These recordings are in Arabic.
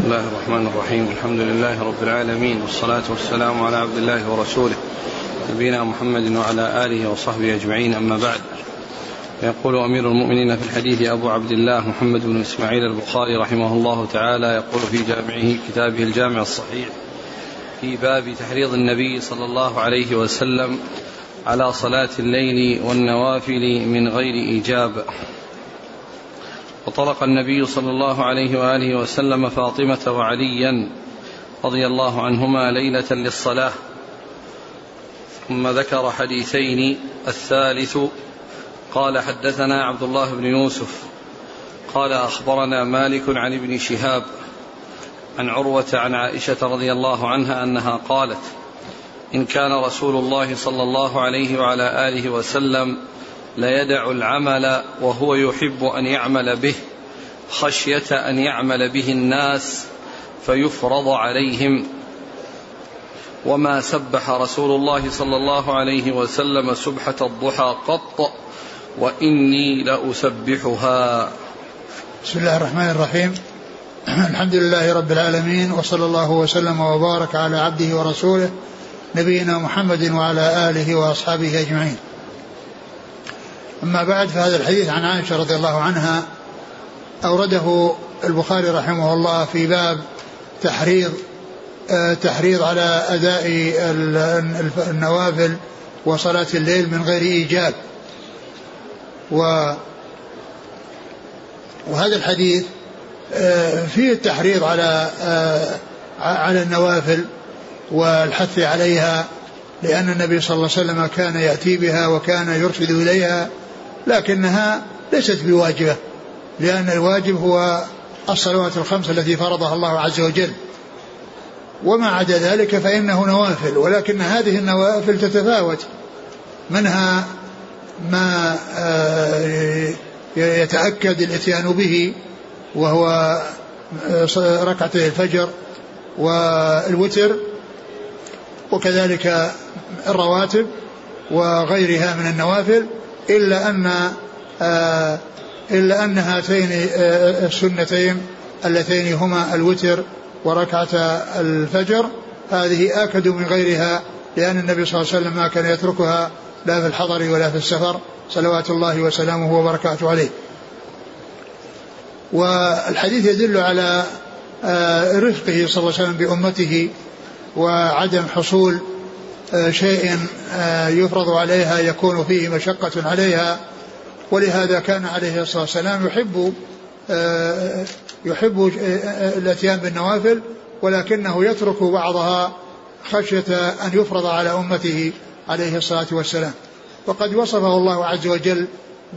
بسم الله الرحمن الرحيم. الحمد لله رب العالمين، والصلاة والسلام على عبد الله ورسوله نبينا محمد وعلى آله وصحبه أجمعين، أما بعد. يقول أمير المؤمنين في الحديث أبو عبد الله محمد بن إسماعيل البخاري رحمه الله تعالى، يقول في جامعه كتابه الجامع الصحيح في باب تحريض النبي صلى الله عليه وسلم على صلاة الليل والنوافل من غير إيجاب. وطلق النبي صلى الله عليه وآله وسلم فاطمة وعليا رضي الله عنهما ليلة للصلاة. ثم ذكر حديثين. الثالث قال حدثنا عبد الله بن يوسف قال أخبرنا مالك عن ابن شهاب عن عروة عن عائشة رضي الله عنها أنها قالت: إن كان رسول الله صلى الله عليه وعلى آله وسلم ليدع العمل وهو يحب أن يعمل به خشية أن يعمل به الناس فيفرض عليهم. وما سبح رسول الله صلى الله عليه وسلم سبحة الضحى قط وإني لأسبحها. بسم الله الرحمن الرحيم. الحمد لله رب العالمين، وصلى الله وسلم وبارك على عبده ورسوله نبينا محمد وعلى آله وأصحابه أجمعين. أما بعد، فهذا الحديث عن عائشة رضي الله عنها أورده البخاري رحمه الله في باب تحريض على أداء النوافل وصلاة الليل من غير إيجاب. وهذا الحديث فيه التحريض على النوافل والحث عليها، لأن النبي صلى الله عليه وسلم كان يأتي بها وكان يرشد إليها، لكنها ليست بواجبة، لأن الواجب هو الصلوات الخمس التي فرضها الله عز وجل، وما عدا ذلك فإنه نوافل. ولكن هذه النوافل تتفاوت، منها ما يتأكد الاتيان به وهو ركعتي الفجر والوتر، وكذلك الرواتب وغيرها من النوافل، إلا أن هاتين السنتين اللتين هما الوتر وركعة الفجر هذه آكد من غيرها، لأن النبي صلى الله عليه وسلم ما كان يتركها لا في الحضر ولا في السفر صلوات الله وسلامه وبركاته عليه. والحديث يدل على رفقه صلى الله عليه وسلم بأمته، وعدم حصول شيء يفرض عليها يكون فيه مشقة عليها، ولهذا كان عليه الصلاة والسلام يحب الاتيان بالنوافل، ولكنه يترك بعضها خشية أن يفرض على أمته عليه الصلاة والسلام. وقد وصفه الله عز وجل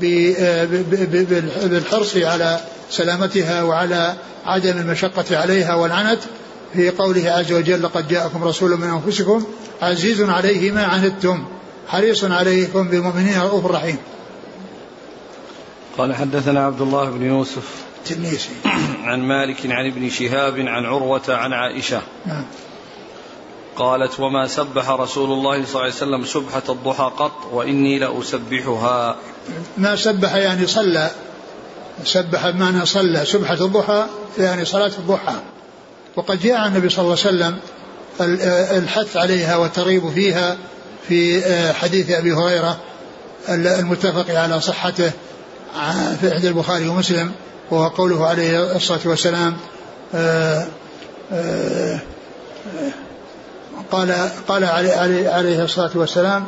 بالحرص على سلامتها وعلى عدم المشقة عليها والعنت في قوله عز وجل: لقد جاءكم رسول من أنفسكم عزيز عليه ما عنتم حريص عليكم بالمؤمنين رؤوف رحيم. قال حدثنا عبد الله بن يوسف التنيسي عن مالك عن ابن شهاب عن عروة عن عائشة قالت: وما سبح رسول الله صلى الله عليه وسلم سبحة الضحى قط وإني لأسبحها. ما سبح يعني صلى، سبح بمعنى صلى، سبحة الضحى يعني صلاة الضحى. وقد جاء عن النبي صلى الله عليه وسلم الحث عليها والترغيب فيها في حديث أبي هريرة المتفق على صحته في إحدى البخاري ومسلم، وهو قوله عليه الصلاة والسلام قال عليه الصلاة والسلام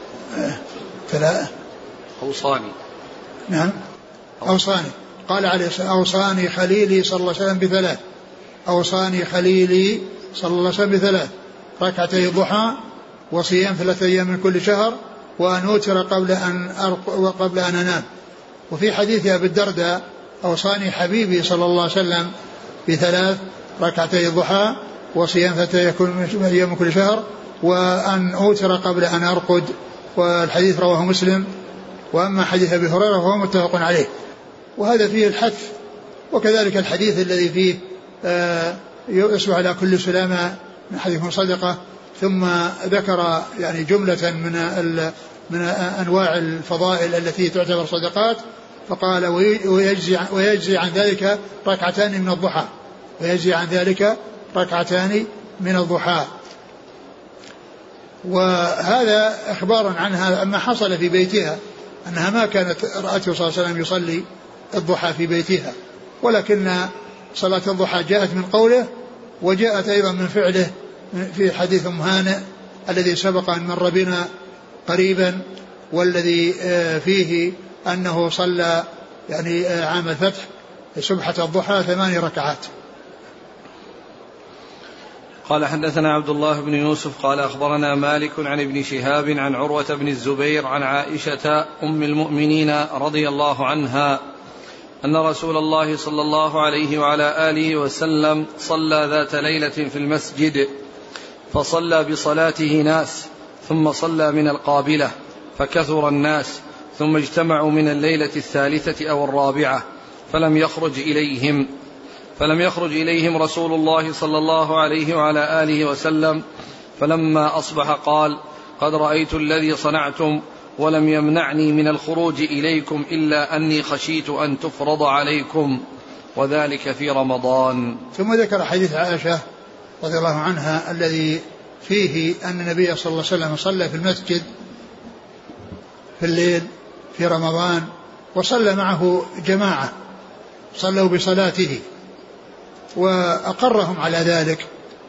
أوصاني. نعم أوصاني. قال عليه أوصاني خليلي صلى الله عليه وسلم بثلاث. أوصاني خليلي صلى الله عليه وسلم بثلاث: ركعتي ضحى، وصيام 3 أيام من كل شهر، وأن أوتر قبل أن أنام. وفي حديث أبي الدرداء: أوصاني حبيبي صلى الله عليه وسلم بثلاث: ركعتي ضحى، وصيام 3 أيام من كل شهر، وأن أوتر قبل أن أرقد. والحديث رواه مسلم. وأما حديث أبي هريرة فهو متفق عليه، وهذا فيه الحث. وكذلك الحديث الذي فيه يصبح على كل سلامة من حديث صدقة، ثم ذكر يعني جملة من أنواع الفضائل التي تعتبر صدقات، فقال: ويجزي عن ذلك 2 من الضحى. ويجزي عن ذلك ركعتان من الضحى. وهذا إخبار عنها أما حصل في بيتها، أنها ما كانت رأته صلى الله عليه وسلم يصلي الضحى في بيتها، ولكن صلاة الضحى جاءت من قوله وجاءت أيضا من فعله في حديث أم هانئ الذي سبق أن مر بنا قريبا، والذي فيه أنه صلى يعني عام الفتح سبحة الضحى 8 ركعات. قال حدثنا عبد الله بن يوسف قال أخبرنا مالك عن ابن شهاب عن عروة بن الزبير عن عائشة أم المؤمنين رضي الله عنها أن رسول الله صلى الله عليه وعلى آله وسلم صلى ذات ليلة في المسجد، فصلى بصلاته ناس، ثم صلى من القابلة فكثر الناس، ثم اجتمعوا من الليلة الثالثة أو الرابعة فلم يخرج إليهم رسول الله صلى الله عليه وعلى آله وسلم، فلما أصبح قال: قد رأيت الذي صنعتم ولم يمنعني من الخروج إليكم إلا أني خشيت أن تفرض عليكم، وذلك في رمضان. ثم ذكر حديث عائشة رضي الله عنها الذي فيه أن النبي صلى الله عليه وسلم صلى في المسجد في الليل في رمضان، وصلى معه جماعة صلوا بصلاته وأقرهم على ذلك،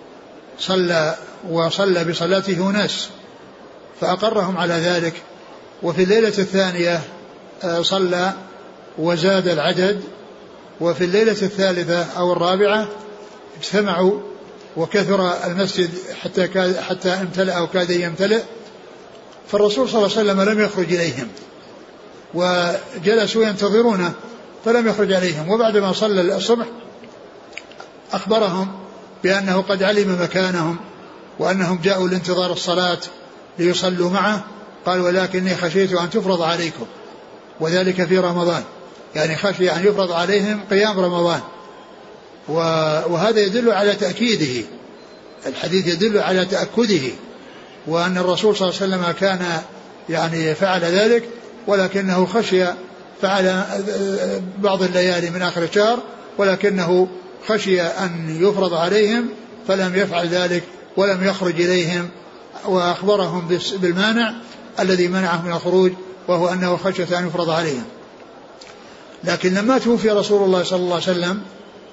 وصلى بصلاته ناس فأقرهم على ذلك. وفي الليلة الثانية صلى وزاد العدد، وفي الليلة الثالثة أو الرابعة اجتمعوا وكثر المسجد حتى امتلأ أو كاد يمتلئ، فالرسول صلى الله عليه وسلم لم يخرج إليهم وجلسوا ينتظرونه فلم يخرج عليهم. وبعدما صلى الصبح أخبرهم بأنه قد علم مكانهم وأنهم جاءوا لانتظار الصلاة ليصلوا معه، قال: ولكني خشيت أن تفرض عليكم، وذلك في رمضان، يعني خشي أن يفرض عليهم قيام رمضان. وهذا يدل على تأكيده، الحديث يدل على تأكده، وأن الرسول صلى الله عليه وسلم كان يعني فعل ذلك، ولكنه خشي فعل بعض الليالي من آخر الشهر، ولكنه خشي أن يفرض عليهم فلم يفعل ذلك ولم يخرج إليهم، وأخبرهم بالمانع الذي منعه من الخروج، وهو أنه خشية أن يفرض عليهم. لكن لما توفي رسول الله صلى الله عليه وسلم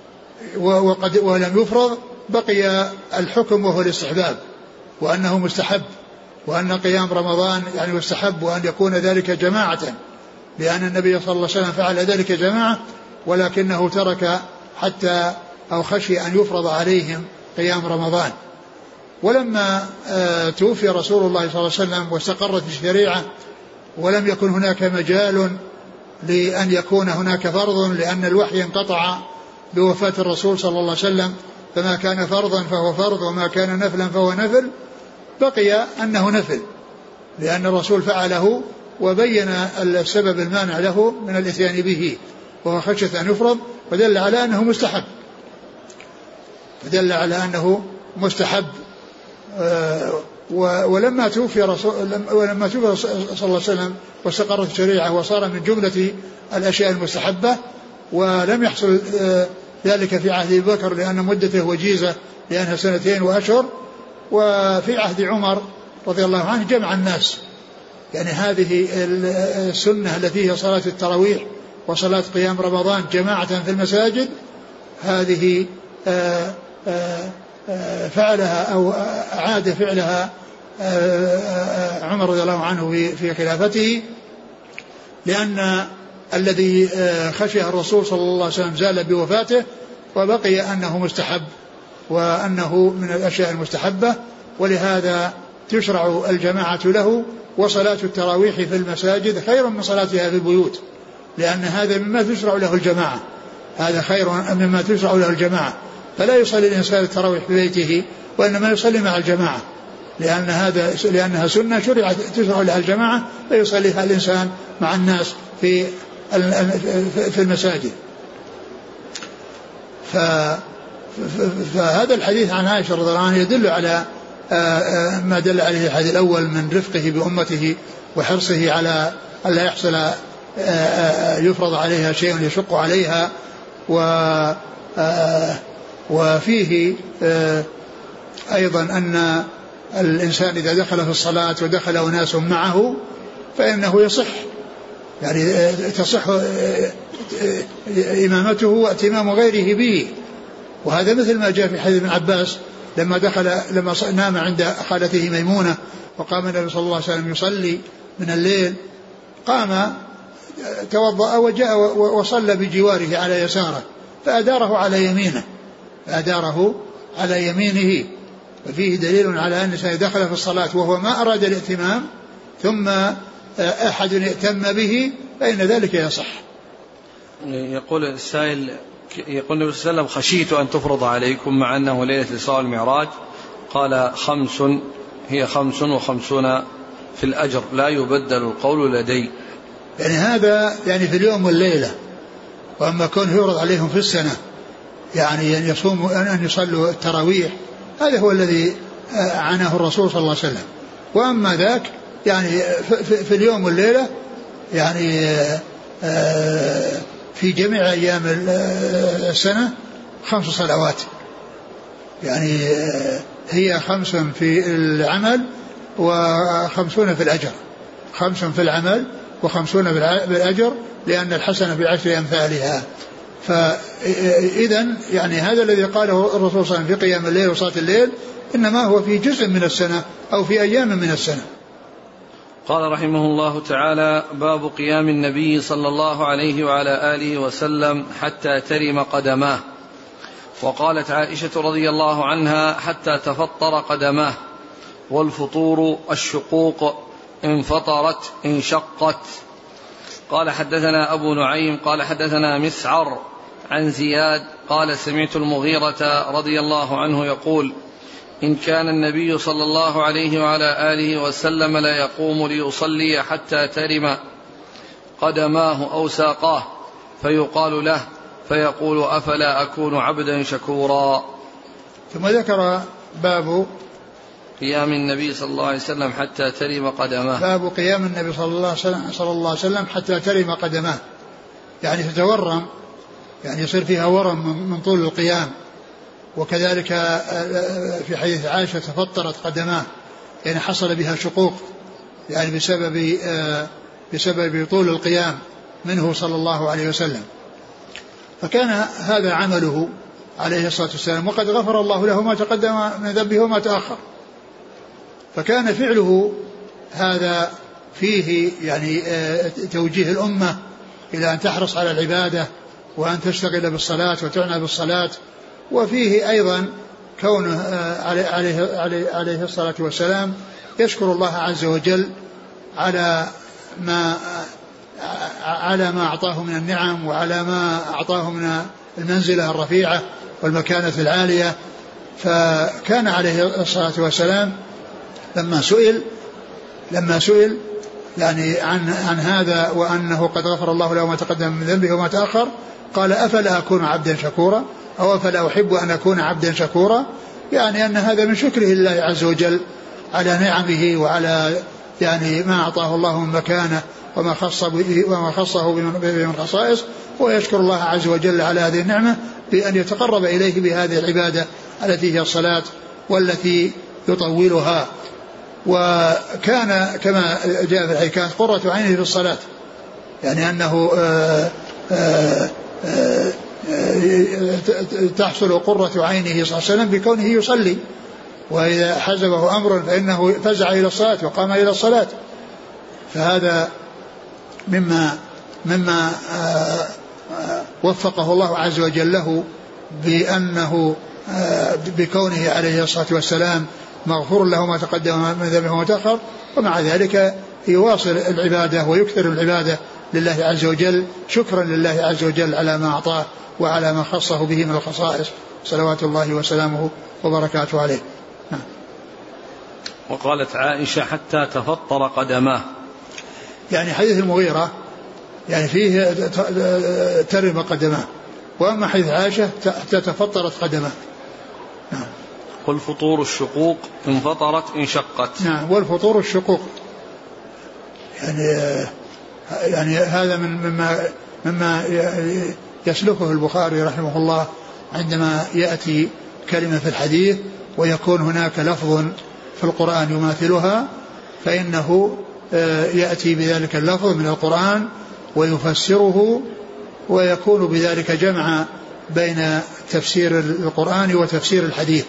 ولم يفرض، بقي الحكم وهو الاستحباب، وأنه مستحب، وأن قيام رمضان يعني مستحب، وأن يكون ذلك جماعة، لأن النبي صلى الله عليه وسلم فعل ذلك جماعة، ولكنه ترك حتى أو خشي أن يفرض عليهم قيام رمضان. ولما توفي رسول الله صلى الله عليه وسلم واستقرت الشريعة ولم يكن هناك مجال لأن يكون هناك فرض، لأن الوحي انقطع بوفاة الرسول صلى الله عليه وسلم، فما كان فرضا فهو فرض وما كان نفلا فهو نفل، بقي أنه نفل، لأن الرسول فعله وبين السبب المانع له من الإتيان به، وهو خشية أن يفرض، ودل على أنه مستحب. ولما توفي صلى الله عليه وسلم واستقرت الشريعة وصار من جملة الأشياء المستحبة، ولم يحصل ذلك في عهد أبي بكر لأن مدته وجيزة لأنها 2 وأشهر، وفي عهد عمر رضي الله عنه جمع الناس، يعني هذه السنة التي هي صلاة التراويح وصلاة قيام رمضان جماعة في المساجد، هذه فعلها أو أعاد فعلها عمر رضي الله عنه في خلافته، لأن الذي خشيه الرسول صلى الله عليه وسلم زال بوفاته، وبقي أنه مستحب وأنه من الأشياء المستحبة، ولهذا تشرع الجماعة له. وصلاة التراويح في المساجد خير من صلاتها في البيوت، لأن هذا مما تشرع له الجماعة، هذا خير مما تشرع له الجماعة، فلا يصلي الإنسان التراويح في بيته، وإنما يصلي مع الجماعة، لأنها سنة تشرع لها الجماعة، فيصليها الإنسان مع الناس في المساجد. فهذا الحديث عن عائشة رضي الله عنها يدل على ما دل عليه الحديث الأول من رفقه بأمته وحرصه على ألا يحصل يفرض عليها شيء يشق عليها، وفيه أيضا أن الإنسان إذا دخل في الصلاة ودخل أناس معه فإنه يصح، يعني تصح إمامته واتمام غيره به. وهذا مثل ما جاء في حديث ابن عباس لما نام عند خالته ميمونة وقام النبي صلى الله عليه وسلم يصلي من الليل، قام توضأ وجاء وصلى بجواره على يساره فأداره على يمينه. ففيه دليل على أن الإنسان دخل في الصلاة وهو ما أراد الائتمام ثم أحد يأتم به فإن ذلك يصح. يقول السائل، يقول النبي صلى الله عليه وسلم خشيت أن تفرض عليكم مع أنه ليلة الإسراء والمعراج، قال 55 في الأجر لا يبدل القول لدي. يعني هذا يعني في اليوم والليلة، وأما كونه يفرض عليهم في السنة يعني أن يصوموا أن يصلوا التراويح هذا هو الذي عناه الرسول صلى الله عليه وسلم. وأما ذاك يعني في اليوم والليلة يعني في جميع أيام السنة 5 صلوات، يعني هي 5 في العمل و50 في الأجر، 5 في العمل و50 بالأجر، لأن الحسنة ب10 أمثالها. فإذا يعني هذا الذي قاله الرسول صلى الله عليه وسلم في قيام الليل وصلاة الليل إنما هو في جزء من السنة أو في أيام من السنة. قال رحمه الله تعالى: باب قيام النبي صلى الله عليه وعلى آله وسلم حتى ترم قدماه. وقالت عائشة رضي الله عنها: حتى تفطر قدماه. والفطور الشقوق، إن فطرت انشقت. قال حدثنا أبو نعيم قال حدثنا مسعر عن زياد قال سمعت المغيرة رضي الله عنه يقول: إن كان النبي صلى الله عليه وعلى آله وسلم لا يقوم ليصلي حتى ترم قدماه أو ساقاه فيقال له فيقول: أفلا أكون عبدا شكورا. ثم ذكر باب قيام النبي صلى الله عليه وسلم حتى ترم قدماه. باب قيام النبي صلى الله عليه وسلم حتى ترم قدماه، يعني تتورم، يعني يصير فيها ورم من طول القيام. وكذلك في حديث عائشة تفطرت قدماه، يعني حصل بها شقوق يعني بسبب طول القيام منه صلى الله عليه وسلم. فكان هذا عمله عليه الصلاة والسلام، وقد غفر الله له ما تقدم من ذنبه وما تأخر. فكان فعله هذا فيه يعني توجيه الأمة إلى أن تحرص على العبادة وأن تشتغل بالصلاة وتعنى بالصلاة. وفيه أيضا كونه عليه الصلاة والسلام يشكر الله عز وجل على ما أعطاه من النعم وعلى ما أعطاه من المنزلة الرفيعة والمكانة العالية. فكان عليه الصلاة والسلام لما سئل يعني عن هذا وأنه قد غفر الله له ما تقدم من ذنبه وما تأخر، قال: أفلا أكون عبدا شكورا، أو أفلا أحب أن أكون عبدا شكورا، يعني أن هذا من شكره لله عز وجل على نعمه وعلى يعني ما أعطاه الله من مكانه وما خصه من خصائص، ويشكر الله عز وجل على هذه النعمة بأن يتقرب إليه بهذه العبادة التي هي الصلاة والتي يطولها. وكان كما جاء في الحكاية قرة عينه في الصلاة، يعني أنه تحصل قرة عينه صلى الله عليه وسلم بكونه يصلي، وإذا حزبه أمر فإنه فزع إلى الصلاة وقام إلى الصلاة. فهذا مما وفقه الله عز وجل له، بأنه بكونه عليه الصلاة والسلام مغفور له ما تقدم من ذنبه وما تأخر، ومع ذلك يواصل العبادة ويكثر العبادة لله عز وجل شكرا لله عز وجل على ما أعطاه وعلى ما خصه به من الخصائص صلوات الله وسلامه وبركاته عليه. وقالت عائشة: حتى تفطر قدماه، يعني حديث المغيرة يعني فيه ترم قدماه، وأما حديث عائشة تفطرت قدماه. والفطور الشقوق، إن فطرت انشقت. نعم، والفطور الشقوق، يعني هذا مما يسلكه البخاري رحمه الله عندما يأتي كلمة في الحديث ويكون هناك لفظ في القرآن يماثلها فإنه يأتي بذلك اللفظ من القرآن ويفسره، ويكون بذلك جمع بين تفسير القرآن وتفسير الحديث.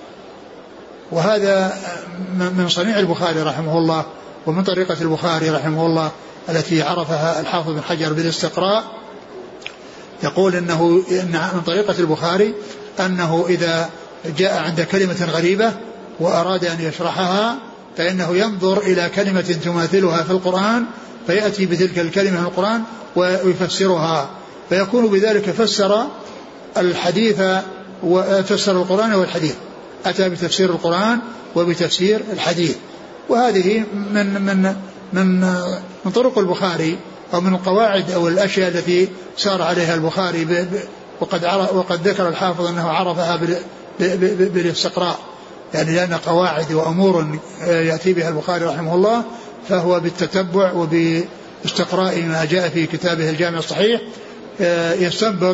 وهذا من صنيع البخاري رحمه الله ومن طريقة البخاري رحمه الله التي عرفها الحافظ بن حجر بالاستقراء. يقول إن من طريقة البخاري أنه إذا جاء عند كلمة غريبة وأراد أن يشرحها فإنه ينظر إلى كلمة تماثلها في القرآن فيأتي بتلك الكلمة في القرآن ويفسرها، فيكون بذلك فسر الحديث وفسر القرآن والحديث، أتى بتفسير القرآن وبتفسير الحديث. وهذه من طرق البخاري أو من القواعد أو الأشياء التي سار عليها البخاري، وقد ذكر الحافظ أنه عرفها بالاستقراء، يعني لأن قواعد وأمور يأتي بها البخاري رحمه الله فهو بالتتبع وباستقراء ما جاء في كتابه الجامع الصحيح يستنبط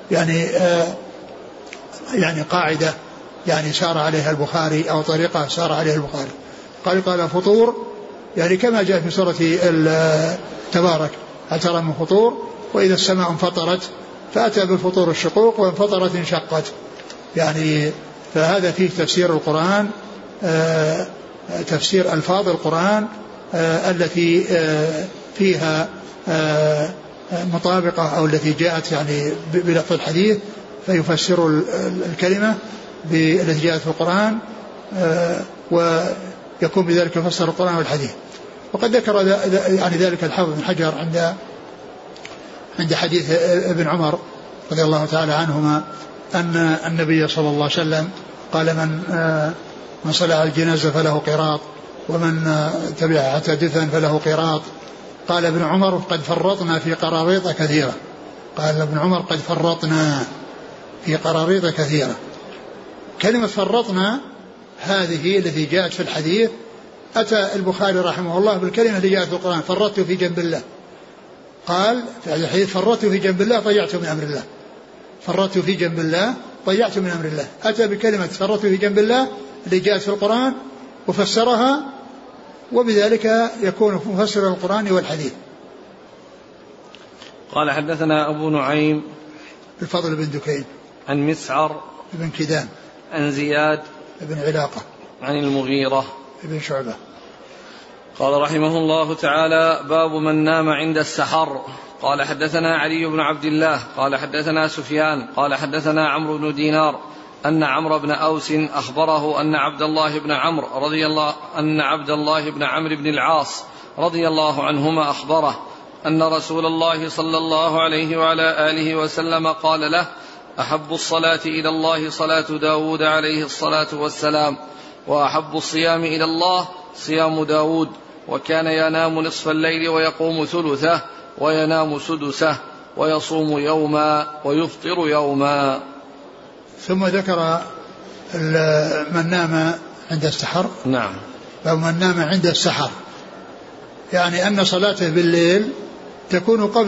يعني قاعدة يعني سار عليها البخاري أو طريقة سار عليها البخاري. قال فطور، يعني كما جاء في سورة تبارك هل ترى من فطور، وإذا السماء انفطرت فأتى بالفطور الشقوق وانفطرت انشقت، يعني فهذا فيه تفسير القرآن، تفسير ألفاظ القرآن التي فيها مطابقة أو التي جاءت يعني بلفظ الحديث فيفسر الكلمة التي جاءت في القرآن ويكون بذلك يفسر القرآن والحديث. وقد ذكر يعني ذلك الحافظ بن حجر عند حديث ابن عمر رضي الله تعالى عنهما أن النبي صلى الله عليه وسلم قال من صلى على الجنازة فله قيراط ومن تبعها حتى دفن فله قيراط. قال ابن عمر قد فرطنا في قراريط كثيرة، قال ابن عمر قد فرطنا في قراريط كثيرة. كلمة فرطنا هذه التي جاءت في الحديث أتى البخاري رحمه الله بالكلمة التي جاءت في القرآن فرطت في جنب الله، قال في هذا الحديث فرطت في جنب الله ضيعت من أمر الله، فرطت في جنب الله ضيعت من أمر الله. أتى بكلمة فرطت في جنب الله اللي جاءت في القرآن وفسرها، وبذلك يكون مفسر القرآن والحديث. قال حدثنا أبو نعيم الفضل بن دكين عن مسعر بن كدام عن زياد بن علاقة عن المغيرة بن شعبة. قال رحمه الله تعالى باب من نام عند السحر. قال حدثنا علي بن عبد الله قال حدثنا سفيان قال حدثنا عمرو بن دينار أن عمرو بن أوس أخبره أن عبد الله بن عمرو بن العاص رضي الله عنهما أخبره أن رسول الله صلى الله عليه وعلى آله وسلم قال له أحب الصلاة إلى الله صلاة داود عليه الصلاة والسلام، وأحب الصيام إلى الله صيام داود، وكان ينام نصف الليل ويقوم ثلثه وينام سدسه ويصوم يوما ويفطر يوما. ثم ذكر من نام عند السحر. نعم. فمن نام عند السحر يعني أن صلاته بالليل تكون قبل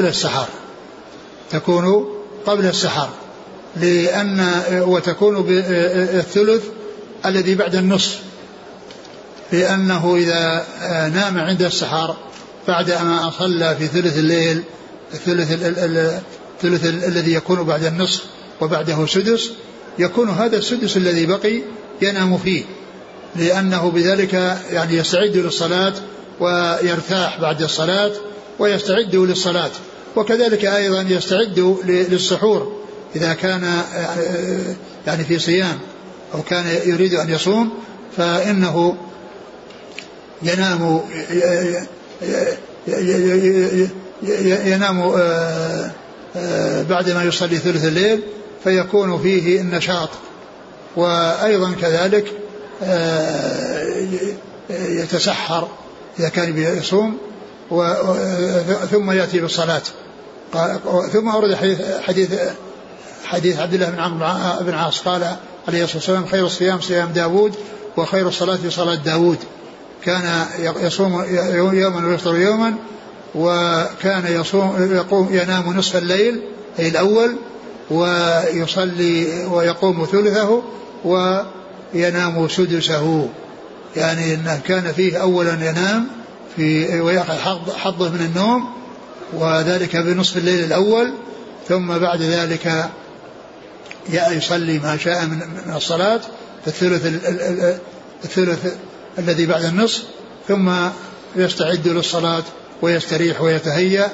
السحر، وتكون بالثلث الذي بعد النصف، لأنه إذا نام عند السحر بعد ما أصلى في ثلث الليل الثلث الذي يكون بعد النصف وبعده سدس، يكون هذا السدس الذي بقي ينام فيه، لأنه بذلك يعني يستعد للصلاة ويرتاح بعد الصلاة ويستعد للصلاة، وكذلك أيضا يستعد للسحور إذا كان يعني في صيام أو كان يريد أن يصوم، فإنه ينام بعد ما يصلي ثلث الليل فيكون فيه النشاط، وأيضا كذلك يتسحر إذا كان يصوم ثم يأتي بالصلاة. ثم أورد حديث عبد الله بن عمرو بن عاص قال عليه الصلاة والسلام خير الصيام صيام داود وخير الصلاة صلاة داود، كان يصوم يوما ويفطر يوما، وكان ينام نصف الليل أي الأول ويصلي ويقوم ثلثه وينام سدسه، يعني أنه كان فيه أولا ينام ويأخذ حظه من النوم وذلك بنصف الليل الأول، ثم بعد ذلك يصلي ما شاء من الصلاة في الثلث الذي بعد النصف، ثم يستعد للصلاة ويستريح ويتهيأ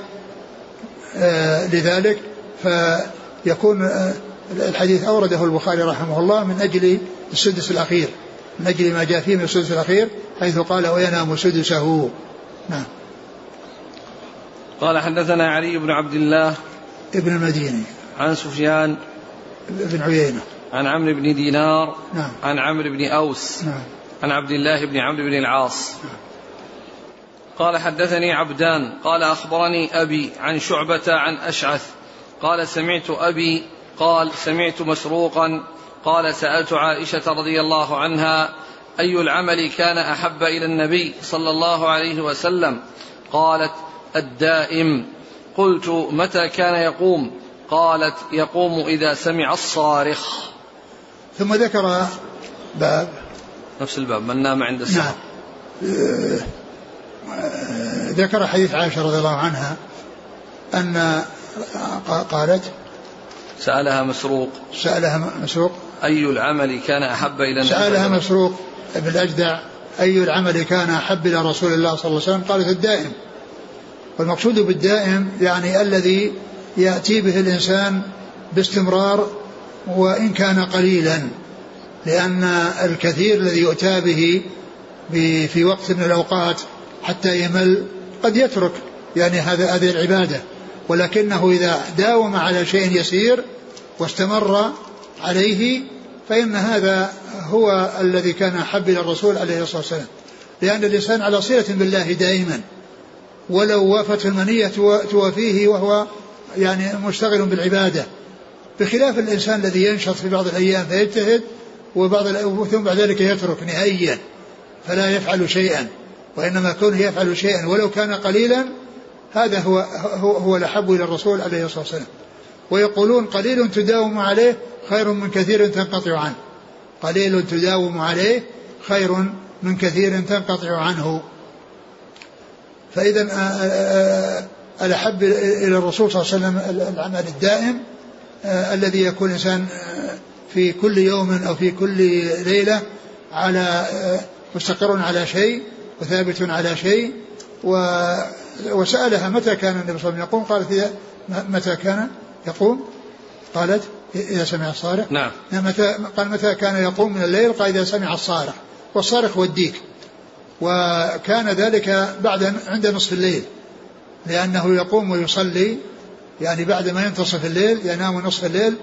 لذلك. فيكون الحديث أورده البخاري رحمه الله من أجل السدس الأخير، من أجل ما جاء فيه من السدس الأخير، حيث قال وينام سدسه. نعم. قال حدثنا علي بن عبد الله ابن المديني عن سفيان بن عيينة عن عمرو بن دينار نعم. عن عمرو بن أوس نعم. عن عبد الله بن عمرو بن العاص قال حدثني عبدان قال أخبرني أبي عن شعبة عن أشعث قال سمعت أبي قال سمعت مسروقا قال سألت عائشة رضي الله عنها أي العمل كان أحب إلى النبي صلى الله عليه وسلم؟ قالت الدائم. قلت متى كان يقوم؟ قالت يقوم إذا سمع الصارخ. ثم ذكر باب نفس الباب من نام عند السحر. نعم. ذكر حديث عائشة رضي الله عنها أن قالت سألها مسروق أي العمل كان أحب إلى النبي؟ سألها مسروق ابن الأجدع أي العمل كان أحب إلى رسول الله صلى الله عليه وسلم؟ قالت الدائم. والمقصود بالدائم يعني الذي يأتي به الإنسان باستمرار وإن كان قليلا، لأن الكثير الذي يؤتى به في وقت من الأوقات حتى يمل قد يترك يعني هذه العبادة، ولكنه إذا داوم على شيء يسير واستمر عليه فإن هذا هو الذي كان أحب إلى الرسول عليه الصلاة والسلام، لأن الإنسان على صلة بالله دائما، ولو وافته المنية توافيه وهو يعني مشتغل بالعبادة، بخلاف الإنسان الذي ينشط في بعض الأيام فيجتهد ثم بعد ذلك يترك نهائيا فلا يفعل شيئا، وإنما كونه يفعل شيئا ولو كان قليلا هذا هو الأحب إلى الرسول عليه الصلاة والسلام. ويقولون قليل تداوم عليه خير من كثير تنقطع عنه، قليل تداوم عليه خير من كثير تنقطع عنه. فإذا الأحب إلى الرسول صلى الله عليه وسلم العمل الدائم الذي يكون الإنسان في كل يوم أو في كل ليلة على مستقر على شيء وثابت على شيء. وسألها متى كان النبي صلى الله عليه وسلم يقوم؟ قالت متى كان يقوم؟ قالت إذا سمع الصارخ. نعم. قال متى كان يقوم من الليل؟ قال إذا سمع الصارخ، والصارخ هو الديك، وكان ذلك بعد عند نصف الليل، لأنه يقوم ويصلي يعني بعد ما ينتصف الليل ينام نصف الليل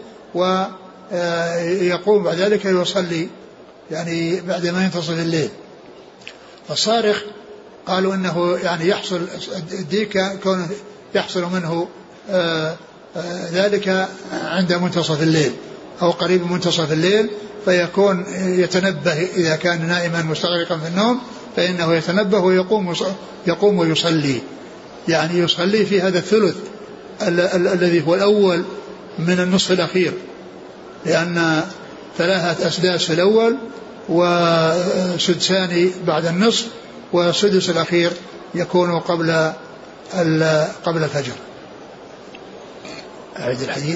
ويقوم بعد ذلك يصلي يعني بعد ما ينتصف الليل. فالصارخ قالوا إنه يعني يحصل الديك كونه يحصل منه ذلك عند منتصف الليل أو قريب من منتصف الليل، فيكون يتنبه إذا كان نائما مستغرقا في النوم فإنه يتنبه ويقوم ويصلي، يعني يصلي في هذا الثلث الذي هو الأول من النصف الأخير، لأن 3 أسداس في الأول وسدسان بعد النصف، والسدس الأخير يكون قبل الفجر. أعيد الحديث.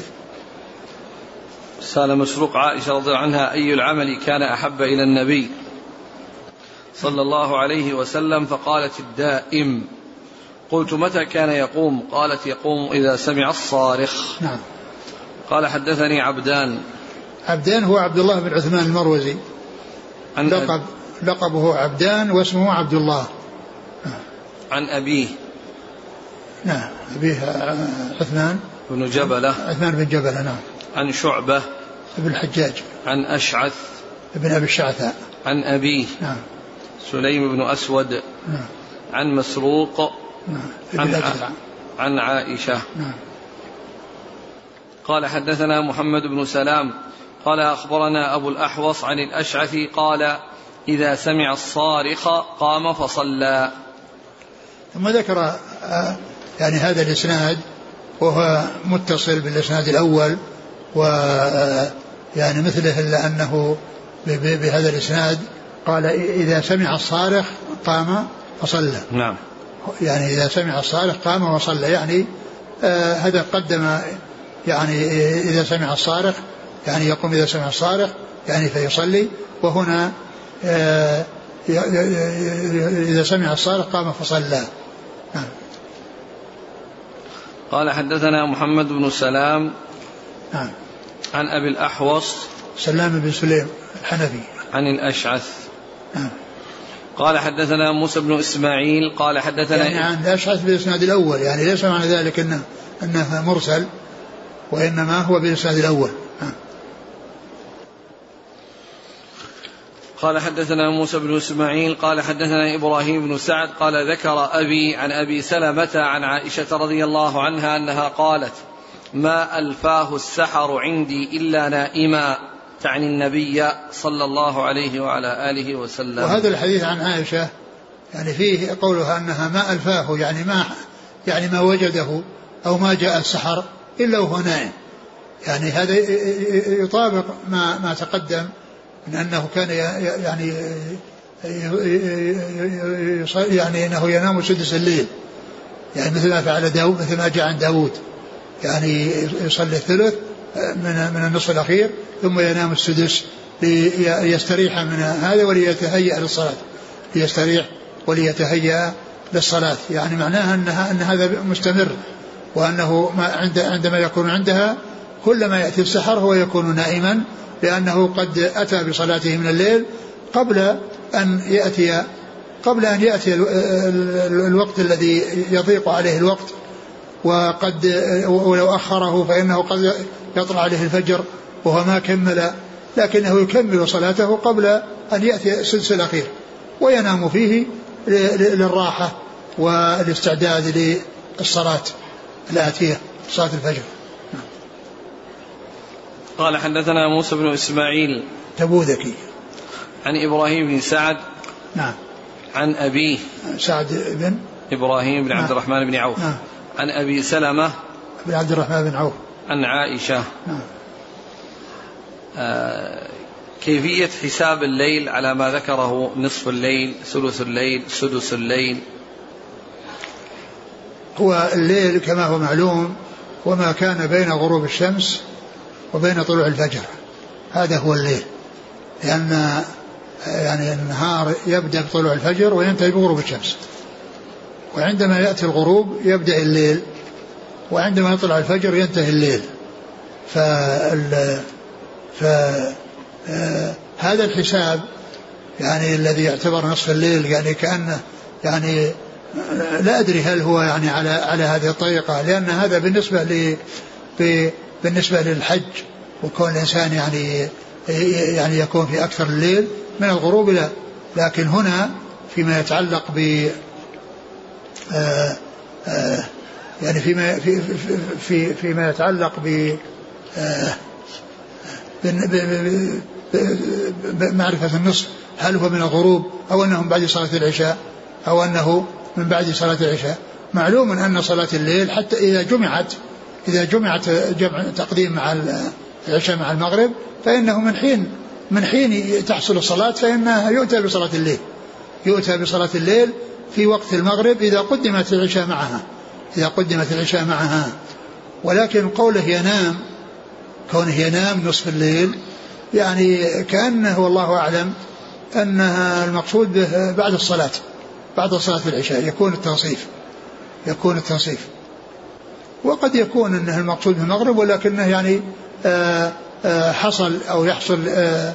سأل مسروق عائشة رضي الله عنها أي العمل كان أحب إلى النبي صلى الله عليه وسلم؟ فقالت الدائم. قلت متى كان يقوم؟ قالت يقوم إذا سمع الصارخ. نعم. قال حدثني عبدان هو عبد الله بن عثمان المروزي، لقبه عبدان واسمه عبد الله. عن أبيه. نعم. أبيه عثمان بن جبلة. عثمان بن جبلة. نعم. عن شعبة ابن الحجاج. عن أشعث ابن أبي الشعثاء. عن أبيه. نعم. سليم بن أسود. نعم. عن مسروق. نعم. عن عائشة. نعم. قال حدثنا محمد بن سلام قال أخبرنا أبو الأحوص عن الأشعث قال إذا سمع الصارخ قام فصلى. ثم ذكر يعني هذا الإسناد وهو متصل بالإسناد الأول يعني مثله إلا أنه بهذا الإسناد قال إذا سمع الصارخ قام فصلى. نعم. يعني إذا سمع الصارخ قام وصلى، يعني هذا قدم يعني إذا سمع الصارخ يعني يقوم إذا سمع الصارخ يعني فيصلي، وهنا إذا سمع الصارخ قام فصلى. نعم. قال حدثنا محمد بن سلام نعم عن أبي الأحوص سلام بن سليم الحنفي عن الأشعث. نعم. قال حدثنا موسى بن إسماعيل قال حدثنا يعني عن الأشعث بالإسناد الأول، يعني ليس معنى ذلك أنه مرسل، وإنما هو بالإسناد الأول. قال حدثنا موسى بن إسماعيل قال حدثنا إبراهيم بن سعد قال ذكر أبي عن أبي سلمة عن عائشة رضي الله عنها أنها قالت ما ألفاه السحر عندي إلا نائما، تعني النبي صلى الله عليه وعلى آله وسلم. وهذا الحديث عن عائشة يعني فيه قولها أنها ما ألفاه، يعني ما وجده أو ما جاء السحر إلا وهو نائم، يعني هذا يطابق ما تقدم من أنه كان يعني أنه ينام سدس الليل، يعني مثل ما فعل داود، مثل ما جاء عن داود، يعني يصلي الثلث من النصف الأخير ثم ينام السدس ليستريح من هذا وليتهيأ للصلاة، ليستريح وليتهيأ للصلاة. يعني معناها أن هذا مستمر، وأنه عندما يكون عندها كلما يأتي السحر هو يكون نائما، لأنه قد أتى بصلاته من الليل قبل أن يأتي الوقت الذي يضيق عليه الوقت، ولو أخره فإنه قد يطلع عليه الفجر وهو ما كمل، لكنه يكمل صلاته قبل أن يأتي السدس الأخير وينام فيه للراحة والاستعداد للصلاة الآتية، صلاة الفجر. قال حدثنا موسى بن إسماعيل تبوذكي عن إبراهيم بن سعد نعم عن أبيه سعد بن إبراهيم بن نعم. عبد الرحمن بن عوف نعم. عن أبي سلمة بن عبد الرحمن بن عوف عن عائشة. نعم. كيفية حساب الليل على ما ذكره، نصف الليل، ثلث الليل، سدس الليل؟ هو الليل كما هو معلوم وما كان بين غروب الشمس وبين طلوع الفجر، هذا هو الليل، لأن يعني النهار يبدأ بطلوع الفجر وينتهي بغروب الشمس، وعندما يأتي الغروب يبدأ الليل، وعندما يطلع الفجر ينتهي الليل. هذا الحساب يعني الذي يعتبر نصف الليل، يعني كأنه يعني لا أدري هل هو يعني على هذه الطريقة، لأن هذا بالنسبة للحج وكون الإنسان يعني يكون في أكثر الليل من الغروب، لا، لكن هنا فيما يتعلق ب يعني فيما يتعلق بمعرفة النصف، هل هو من الغروب أو أنه من بعد صلاة العشاء أو أنه من بعد صلاة العشاء. معلوم أن صلاة الليل حتى إذا جمعت جمع تقديم مع العشاء مع المغرب، فإنه من حين تحصل الصلاة فإنها يؤتى بصلاة الليل في وقت المغرب إذا قدمت العشاء معها. ولكن كونه ينام نصف الليل، يعني كأنه والله أعلم أنها المقصود به بعد صلاة العشاء يكون التنصيف، وقد يكون أنه المقصود بالمغرب، ولكنه يعني حصل أو يحصل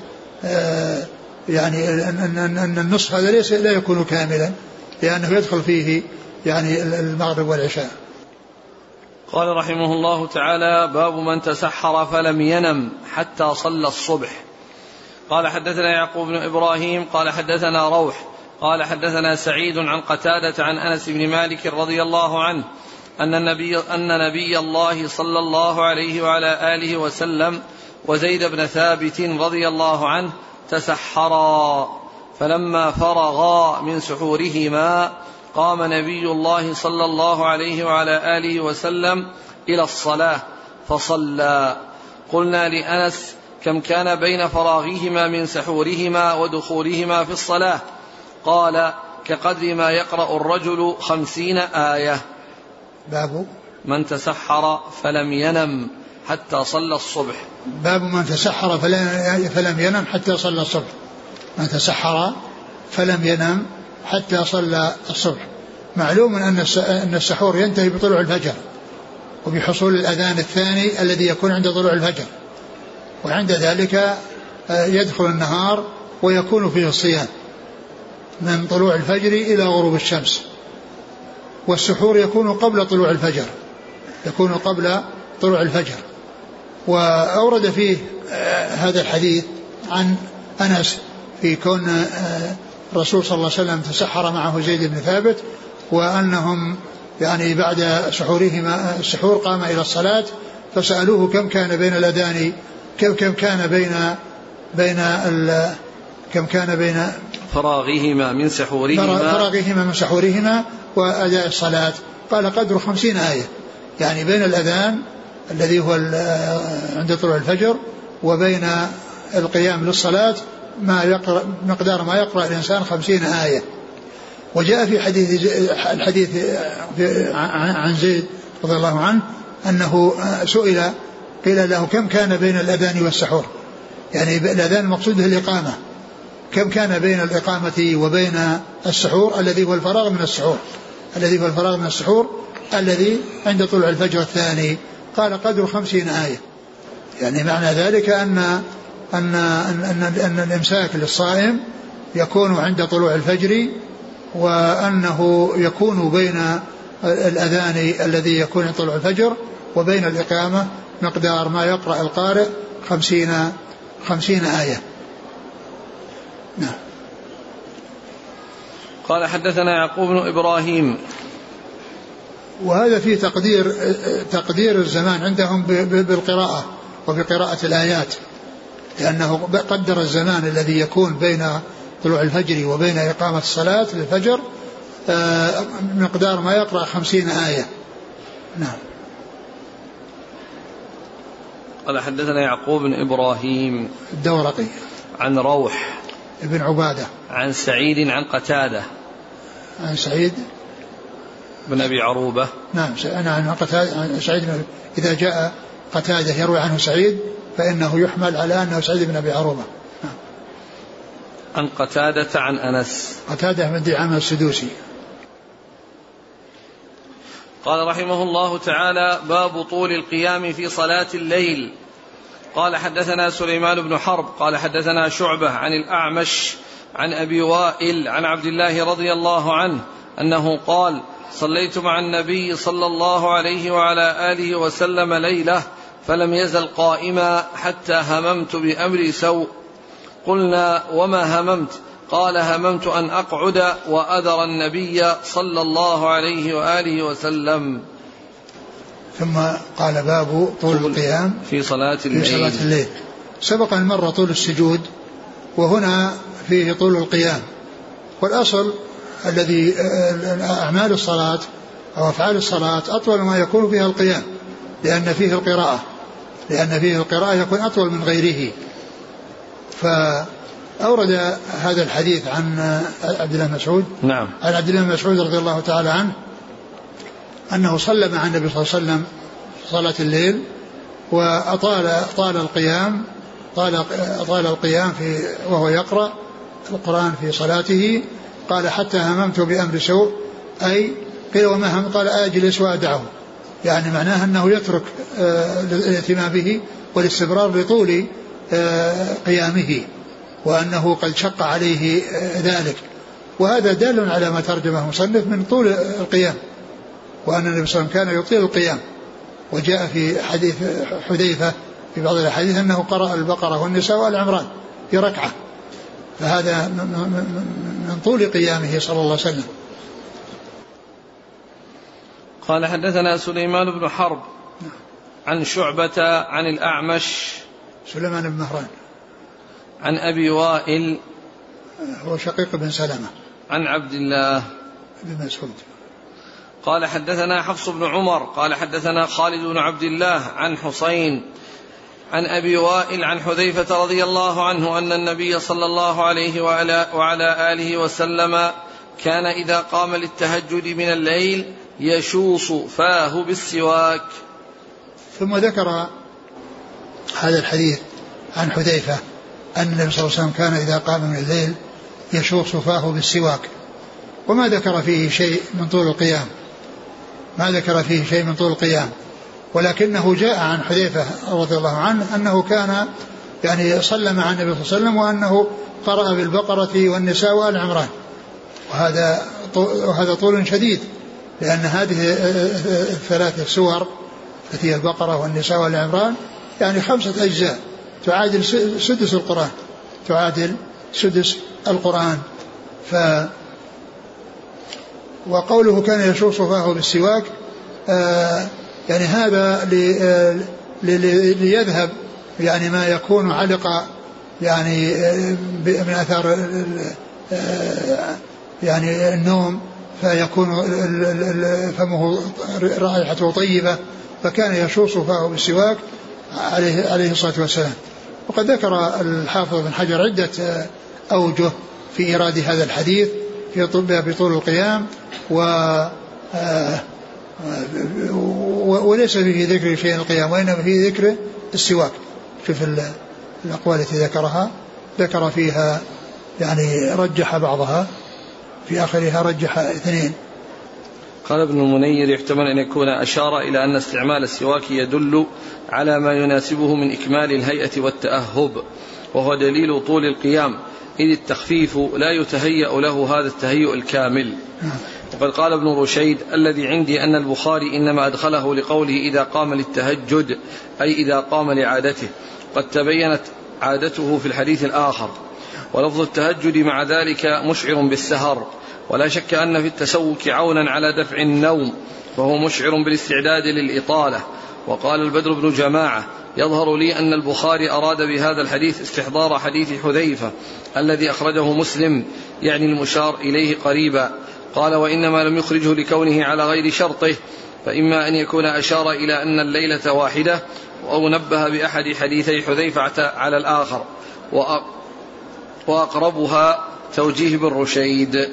يعني أن النصف هذا لا يكون كاملا، لأنه يدخل فيه يعني المغرب والعشاء. قال رحمه الله تعالى: باب من تسحر فلم ينم حتى صلى الصبح. قال حدثنا يعقوب بن إبراهيم قال حدثنا روح قال حدثنا سعيد عن قتادة عن أنس بن مالك رضي الله عنه أن نبي الله صلى الله عليه وعلى آله وسلم وزيد بن ثابت رضي الله عنه تسحرا، فلما فرغا من سحورهما قام نبي الله صلى الله عليه وعلى آله وسلم إلى الصلاة فصلى، قلنا لأنس: كم كان بين فراغهما من سحورهما ودخولهما في الصلاة؟ قال: كقدر ما يقرأ الرجل 50 آية. باب من تسحر فلم ينم حتى صلى الصبح. باب من تسحر فلم ينم حتى صلى الصبح. من تسحر فلم ينم حتى صلى الصبح. معلوم أن السحور ينتهي بطلوع الفجر وبحصول الأذان الثاني الذي يكون عند طلوع الفجر، وعند ذلك يدخل النهار ويكون فيه الصيام من طلوع الفجر إلى غروب الشمس. والسحور يكون قبل طلوع الفجر، يكون قبل طلوع الفجر. وأورد فيه هذا الحديث عن أنس في كون الرسول صلى الله عليه وسلم تسحر معه زيد بن ثابت، وأنهم يعني بعد سحورهما السحور قام إلى الصلاة، فسألوه كم كان بين الأذان، كم كان بين فراغهما من سحورهما وأداء الصلاة. قال: قدر 50 آية، يعني بين الأذان الذي هو عند طلوع الفجر وبين القيام للصلاة مقدار ما يقرأ الإنسان 50 آية. وجاء في الحديث عن زيد رضي الله عنه أنه سئل، قيل له: كم كان بين الأذان والسحور؟ يعني الأذان المقصود الإقامة، كم كان بين الإقامة وبين السحور الذي هو الفراغ من السحور الذي عند طلوع الفجر الثاني؟ قال: قدر 50 آية. يعني معنى ذلك أن الإمساك للصائم يكون عند طلوع الفجر، وأنه يكون بين الأذان الذي يكون عند طلوع الفجر وبين الإقامة مقدار ما يقرأ القارئ 50 آية. نعم. قال: حدثنا يعقوب بن إبراهيم. وهذا في تقدير الزمان عندهم بالقراءة وبقراءة الآيات، لأنه قدر الزمان الذي يكون بين طلوع الفجر وبين إقامة الصلاة للفجر مقدار ما يقرأ 50 آية. نعم. قال: حدثنا يعقوب بن إبراهيم الدورقي عن روح ابن عبادة عن سعيد عن قتادة عن سعيد بن أبي عروبة. نعم. أنا عن قتادة عن سعيد إذا جاء قتادة يروي عنه سعيد فإنه يحمل على أنه سعيد بن أبي عروبة. نعم. عن قتادة عن أنس. قتادة بن دعامة السدوسي. قال رحمه الله تعالى: باب طول القيام في صلاة الليل. قال: حدثنا سليمان بن حرب قال: حدثنا شعبة عن الأعمش عن أبي وائل عن عبد الله رضي الله عنه أنه قال: صليت مع النبي صلى الله عليه وعلى آله وسلم ليلة فلم يزل قائما حتى هممت بأمر سوء. قلنا: وما هممت؟ قال: هممت أن أقعد وأذر النبي صلى الله عليه وآله وسلم. ثم قال: باب طول القيام في صلاة الليل. سبق أن مر طول السجود، وهنا فيه طول القيام. والأصل الذي أعمال الصلاة أو أفعال الصلاة أطول ما يكون فيها القيام، لأن فيه القراءة يكون أطول من غيره. فأورد هذا الحديث عن عبد الله مسعود. نعم. عن عبد الله مسعود رضي الله تعالى عنه أنه صلى مع النبي صلى الله عليه وسلم صلاة الليل، وأطال القيام وهو يقرأ القرآن في صلاته. قال: حتى هممت بأمر سوء، أي قيل: وما هم؟ قال: أجلس وأدعه، يعني معناه أنه يترك الاهتمام به والاستمرار لطول قيامه، وأنه قد شق عليه ذلك. وهذا دال على ما ترجمه المصنف من طول القيام، وأن النبي صلى الله عليه وسلم كان يطيل القيام. وجاء في حديث حذيفة في بعض الأحاديث أنه قرأ البقرة والنساء والعمران في ركعة، فهذا من طول قيامه صلى الله عليه وسلم. قال: حدثنا سليمان بن حرب عن شعبة عن الأعمش سليمان بن مهران عن أبي وائل هو شقيق بن سلمة عن عبد الله بن مسعود. قال: حدثنا حفص بن عمر قال: حدثنا خالد بن عبد الله عن حسين عن أبي وائل عن حذيفة رضي الله عنه أن النبي صلى الله عليه وعلى آله وسلم كان إذا قام للتهجد من الليل يشوص فاه بالسواك. ثم ذكر هذا الحديث عن حذيفة أن النبي صلى الله عليه وسلم كان إذا قام من الليل يشوص فاه بالسواك، وما ذكر فيه شيء من طول القيام، ما ذكر فيه شيء من طول القيام، ولكنه جاء عن حذيفة رضي الله عنه أنه كان يعني صلى مع النبي صلى الله عليه وسلم وأنه قرأ بالبقرة والنساء وآل عمران، وهذا طول شديد، لأن هذه الثلاث سور التي هي البقرة والنساء وآل عمران يعني 5 أجزاء تعادل سدس القرآن، تعادل سدس القرآن. وقوله كان يشوص فاه بالسواك يعني هذا ليذهب يعني ما يكون علق يعني من أثار يعني النوم، فيكون فمه رائحته طيبة، فكان يشوص فاه بالسواك عليه الصلاة والسلام. وقد ذكر الحافظ بن حجر عدة أوجه في إيراد هذا الحديث في طول القيام، وليس فيه ذكر شيء القيام، وإنما فيه ذكر السواك. شوف الأقوال التي ذكر فيها يعني رجح بعضها، في آخرها رجح 2. قال ابن المنير يحتمل أن يكون أشار إلى أن استعمال السواك يدل على ما يناسبه من إكمال الهيئة والتأهب، وهو دليل طول القيام، إذ التخفيف لا يتهيأ له هذا التهيؤ الكامل. وقد قال ابن رشيد الذي عندي أن البخاري إنما أدخله لقوله إذا قام للتهجد، أي إذا قام لعادته، قد تبينت عادته في الحديث الآخر. ولفظ التهجد مع ذلك مشعر بالسهر، ولا شك أن في التسوك عونا على دفع النوم، فهو مشعر بالاستعداد للإطالة. وقال البدر بن جماعة يظهر لي أن البخاري أراد بهذا الحديث استحضار حديث حذيفة الذي أخرجه مسلم، يعني المشار إليه قريبا. قال وإنما لم يخرجه لكونه على غير شرطه، فإما أن يكون أشار إلى أن الليلة واحدة، أو نبه بأحد حديثي حذيفة على الآخر، وأقربها توجيه بالرشيد.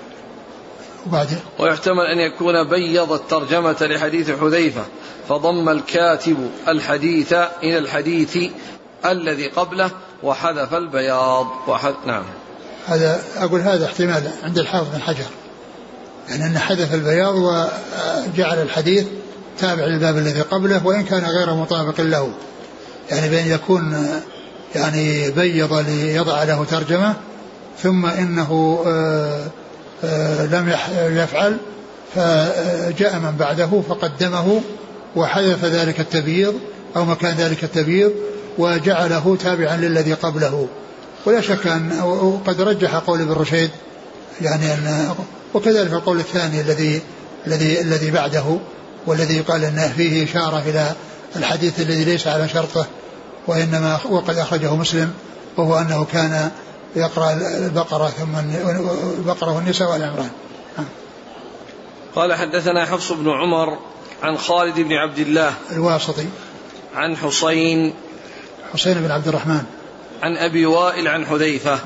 ويحتمل أن يكون بيض الترجمة لحديث حذيفة فضم الكاتب الحديث إلى الحديث الذي قبله وحذف البياض نعم. هذا احتمال عند الحافظ بن حجر، يعني أن حذف البياض وجعل الحديث تابع للباب الذي قبله، وإن كان غير مطابق له، يعني بأن يكون يعني بيض ليضع له ترجمة ثم إنه لم يفعل، فجاء من بعده فقدمه وحذف ذلك التبييض أو مكان ذلك التبييض وجعله تابعا للذي قبله. ولا شك أن وقد رجح قول ابن رشيد يعني أن، وكذلك القول الثاني الذي بعده، والذي قال أنه فيه إشارة إلى الحديث الذي ليس على شرطه، وإنما وقد أخرجه مسلم، وهو أنه كان يقرأ البقرة ثم البقرة والنساء والعمران. قال حدثنا حفص بن عمر عن خالد بن عبد الله الواسطي عن حسين بن عبد الرحمن عن أبي وائل عن حذيفة.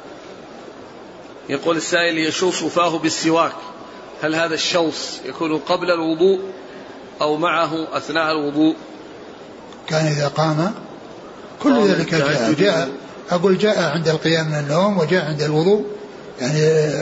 يقول السائل يشوص فاه بالسواك، هل هذا الشوص يكون قبل الوضوء أو معه أثناء الوضوء؟ كان إذا قام كل ذلك جاء أقول جاء عند القيام من النوم وجاء عند الوضوء، يعني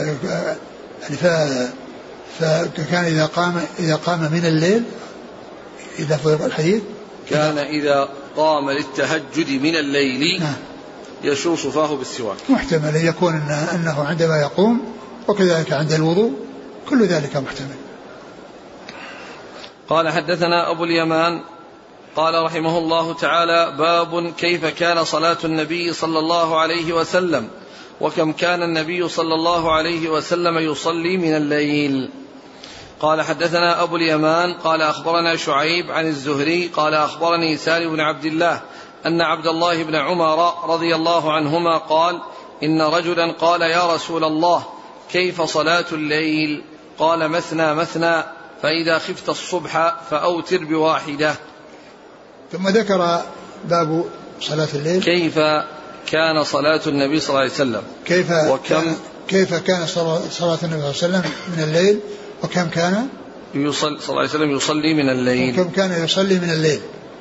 فكان إذا قام من الليل إذا فرق الحديث كان إذا قام للتهجد من الليل يشوص فاه بالسواك. محتمل يكون أنه عندما يقوم، وكذلك عند الوضوء، كل ذلك محتمل. قال حدثنا أبو اليمان قال رحمه الله تعالى باب كيف كان صلاة النبي صلى الله عليه وسلم وكم كان النبي صلى الله عليه وسلم يصلي من الليل. قال حدثنا أبو اليمان قال أخبرنا شعيب عن الزهري قال أخبرني سالم بن عبد الله أن عبد الله بن عمر رضي الله عنهما قال إن رجلا قال يا رسول الله كيف صلاة الليل؟ قال مثنى مثنى، فإذا خفت الصبح فأوتر بواحدة. ثم ذكر باب صلاة الليل. كيف كان صلاة النبي صلى الله عليه وسلم؟ كيف كان صلاة النبي صلى الله عليه وسلم من الليل، وكم كان صلى الله عليه وسلم يصلي من الليل، وكم كان يصلي من الليل.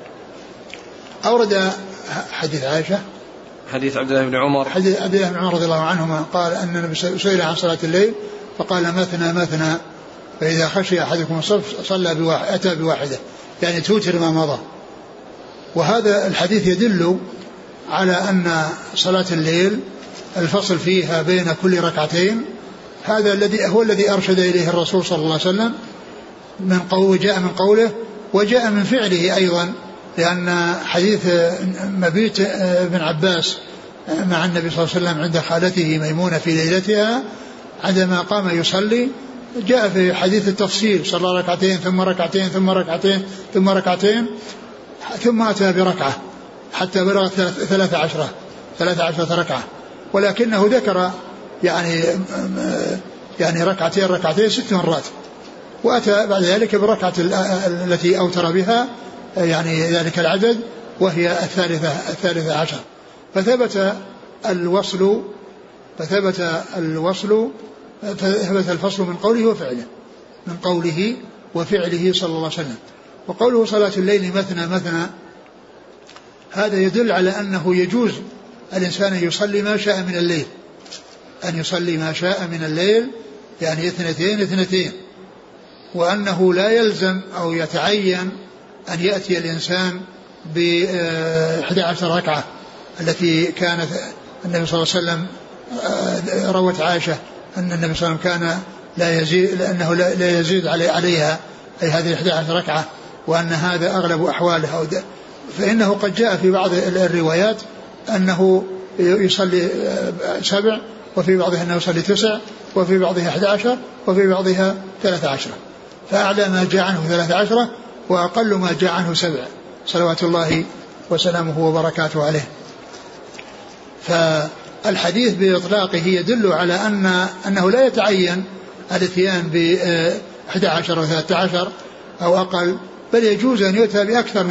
أورد حديث عائشة، حديث عبد الله بن عمر، حديث عبد الله بن عمر رضي الله عنهما قال أن النبي سئل عن صلاة الليل فقال مثنى مثنى، فإذا خشي أحدكم الصبح صلى أتى بواحدة، يعني توتر ما مضى. وهذا الحديث يدل على أن صلاة الليل الفصل فيها بين كل ركعتين، هذا الذي هو الذي أرشد إليه الرسول صلى الله عليه وسلم من قوله، جاء من قوله وجاء من فعله أيضا، لأن حديث مبيت ابن عباس مع النبي صلى الله عليه وسلم عند خالته ميمونة في ليلتها عندما قام يصلي، جاء في حديث التفصيل، صلى ركعتين ثم ركعتين ثم ركعتين ثم ركعتين ثم أتى بركعة حتى بلغ 13 ركعة، ولكنه ذكر يعني ركعتين 6 مرات، وأتى بعد ذلك بالركعة التي أوتر بها يعني ذلك العدد وهي 13. فثبت الفصل من قوله وفعله صلى الله عليه وسلم. وقوله صلاة الليل مثنى مثنى، هذا يدل على أنه يجوز الإنسان أن يصلي ما شاء من الليل، يعني 2 وأنه لا يلزم أو يتعين أن يأتي الإنسان ب11 ركعة التي كانت النبي صلى الله عليه وسلم روت عائشة أن النبي صلى الله عليه وسلم كان لا يزيد عليها، أي هذه 11 ركعة، وأن هذا أغلب أحواله، فإنه قد جاء في بعض الروايات أنه يصلي 7، وفي بعضها أنه يصلي 9، وفي بعضها 11، وفي بعضها 13. فأعلى ما جاء عنه 13 وأقل ما جاء عنه 7 صلوات الله وسلامه وبركاته عليه. فالحديث بإطلاقه يدل على أنه لا يتعين الاتيان ب11 أو 13 أو أقل، بل يجوز أن يؤتى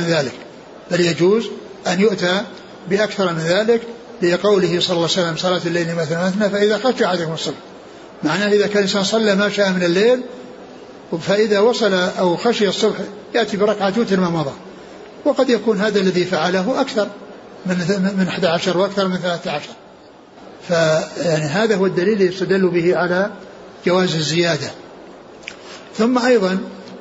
بأكثر من ذلك، لقوله صلى الله عليه وسلم صلاة الليل مثنى مثنى فإذا خشي أحدكم الصبح، معناه إذا كان الإنسان صلى ما شاء من الليل فإذا وصل أو خشي الصبح يأتي بركعة توتر ما مضى. وقد يكون هذا الذي فعله أكثر من 11 وأكثر من 13. فيعني هذا هو الدليل يستدل به على جواز الزيادة. ثم أيضا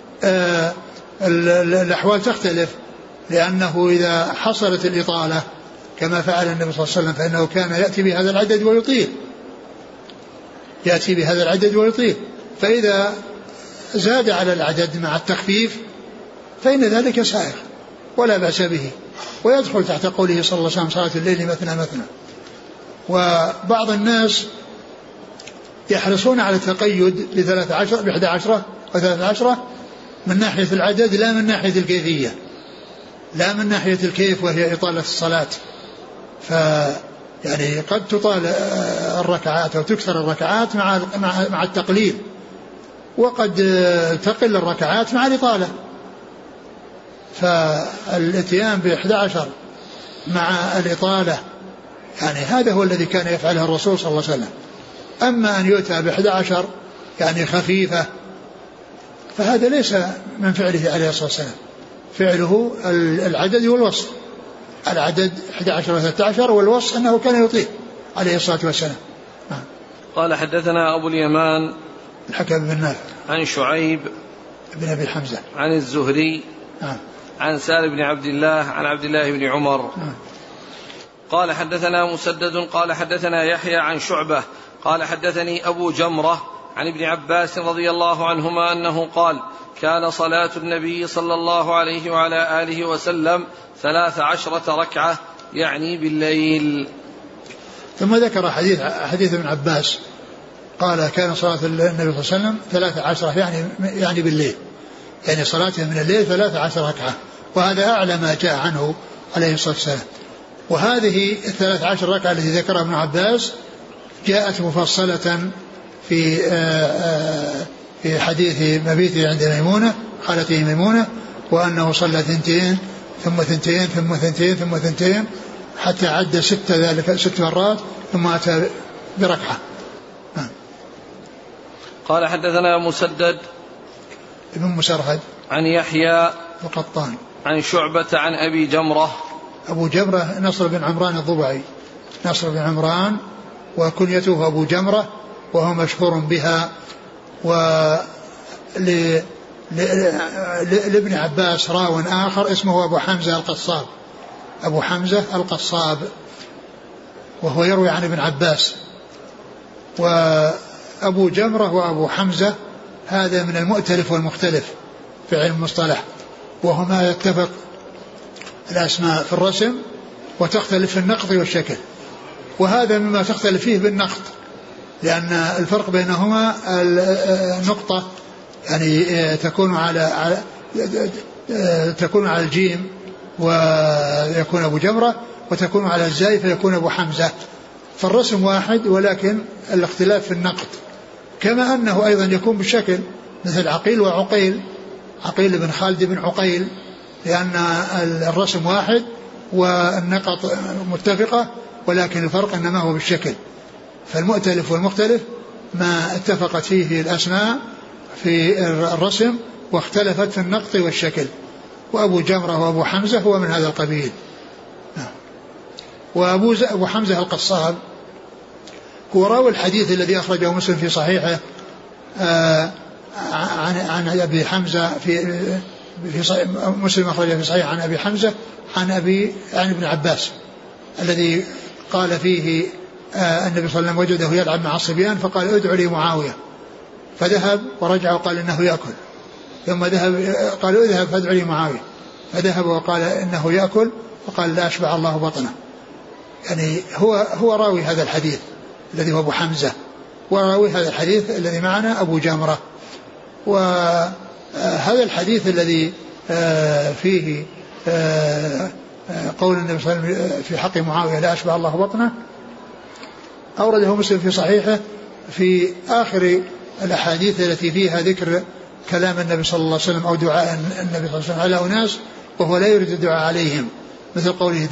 الأحوال تختلف، لأنه إذا حصلت الإطالة كما فعل النبي صلى الله عليه وسلم فإنه كان يأتي بهذا العدد ويطيل، فإذا زاد على العدد مع التخفيف فإن ذلك سائغ ولا بأس به، ويدخل تحت قوله صلى الله عليه وسلم صلاة الليل مثنى مثنى. وبعض الناس يحرصون على التقيد ب11 و13 من ناحية العدد لا من ناحية الكيفية، لا من ناحية الكيف وهي إطالة الصلاة. يعني قد تطال الركعات أو تكثر الركعات مع التقليل، وقد تقل الركعات مع الإطالة. فالاتيان ب11 مع الإطالة يعني هذا هو الذي كان يفعله الرسول صلى الله عليه وسلم. أما أن يؤتى ب11 يعني خفيفة فهذا ليس من فعله عليه الصلاة والسلام، فعله العدد والوصف، العدد 11 و13 والوصف أنه كان يطيل عليه الصلاة والسلام. قال حدثنا أبو اليمان الحكم بن نافع عن شعيب بن أبي حمزة عن الزهري عن سالم بن عبد الله عن عبد الله بن عمر قال حدثنا مسدد قال حدثنا يحيى عن شعبة قال حدثني أبو جمرة عن ابن عباس رضي الله عنهما أنه قال كان صلاة النبي صلى الله عليه وعلى آله وسلم 13 ركعة يعني بالليل. ثم ذكر حديث ابن عباس قال كان صلاة النبي صلى الله عليه وسلم 13 يعني بالليل، يعني صلاته من الليل 13 ركعة، وهذا أعلى ما جاء عنه عليه الصلاة والسلام. وهذه 13 ركعة التي ذكرها ابن عباس جاءت مفصلة في حديث مبيته عند ميمونة خالته ميمونة، وأنه صلى 2 ثم 2 ثم 2 ثم 2 حتى عد 6 مرات ثم أتى بركعة. قال حدثنا مسدد ابن مسرهد عن يحيى القطان عن شعبة عن أبي جمرة. أبو جمرة نصر بن عمران الضبعي، نصر بن عمران وكنيته أبو جمرة، وهو مشهور بها. لابن عباس راو آخر اسمه أبو حمزة القصاب، أبو حمزة القصاب، وهو يروي عن ابن عباس. وأبو جمرة وأبو حمزة هذا من المؤتلف والمختلف في علم المصطلح، وهما يتفق الأسماء في الرسم وتختلف في النقط والشكل، وهذا مما تختلف فيه بالنقط، لأن الفرق بينهما النقطة يعني تكون على الجيم ويكون أبو جمرة، وتكون على الزاي فيكون أبو حمزة. فالرسم واحد ولكن الاختلاف في النقط، كما أنه أيضا يكون بالشكل مثل عقيل وعقيل، عقيل بن خالد بن عقيل، لأن الرسم واحد والنقط متفقة، ولكن الفرق إنما هو بالشكل. فالمؤتلف والمختلف ما اتفقت فيه الأسماء في الرسم واختلفت في النقط والشكل، وأبو جمرة وأبو حمزة هو من هذا القبيل. وأبو حمزة القصاب هو راوي الحديث الذي أخرجه مسلم في صحيحه عن أبي حمزة في صحيح مسلم، أخرجه في صحيح عن أبي حمزة عن ابن عباس الذي قال فيه النبي صلى الله عليه وسلم وجده يلعب مع الصبيان فقال ادعوا لي معاوية، فذهب ورجع وقال إنه يأكل، ثم ذهب قالوا اذهب فادعوا لي معاوية، فذهب وقال إنه يأكل، فقال لا أشبع الله بطنه. يعني هو راوي هذا الحديث الذي هو أبو حمزة، وراوي هذا الحديث الذي معنا أبو جمرة. وهذا الحديث الذي فيه قول النبي صلى الله عليه وسلم في حق معاوية لا أشبع الله بطنه أورده مسلم في صحيحه في آخر الأحاديث التي فيها ذكر كلام النبي صلى الله عليه وسلم أو دعاء النبي صلى الله عليه وسلم على أناس وهو لا يريد الدعاء عليهم، مثل قوله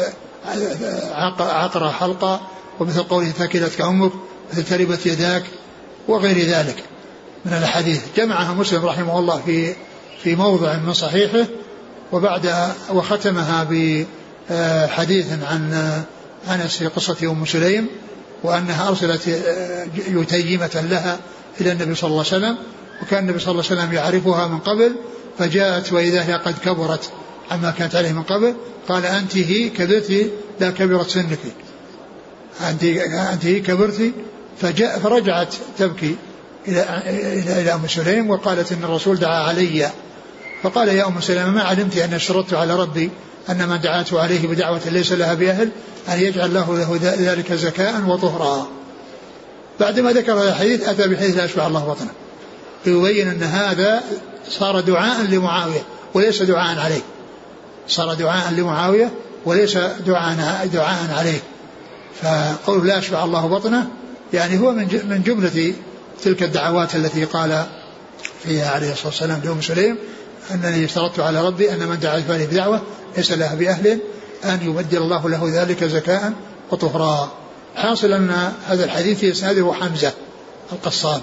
عقر حلقة، ومثل قوله ثكلتك أمك، مثل تربت يداك، وغير ذلك من الحديث. جمعها مسلم رحمه الله في موضع من صحيحه، وختمها بحديث عن أنس في قصة أم سليم، وأنها أرسلت يتيمة لها إلى النبي صلى الله عليه وسلم، وكان النبي صلى الله عليه وسلم يعرفها من قبل، فجاءت وإذا هي قد كبرت عما كانت عليه من قبل، قال أنت هي كبرتي لا كبرت سنك، أنت هي كبرتي. فرجعت تبكي إلى أم سليم وقالت إن الرسول دعا علي، فقال يا أم سليم ما علمت أن اشترطت على ربي أن من دعاته عليه بدعوة ليس لها بأهل أن يجعل له ذلك زكاء وطهرا. بعدما ذكر هذا الحديث أتى بحديث لا أشبع الله بطنه، يبين أن هذا صار دعاء لمعاوية وليس دعاء عليه، صار دعاء لمعاوية وليس دعاء عليه. فقول لا أشبع الله بطنه يعني هو من جملة تلك الدعوات التي قال فيها عليه الصلاة والسلام لأم سليم أنني اشترطت على ربي أن من دعا عليه بدعوة ليس لها بأهل أن يبدل الله له ذلك زكاء وطهرا. حاصل أن هذا الحديث يسنده حمزة القصاب.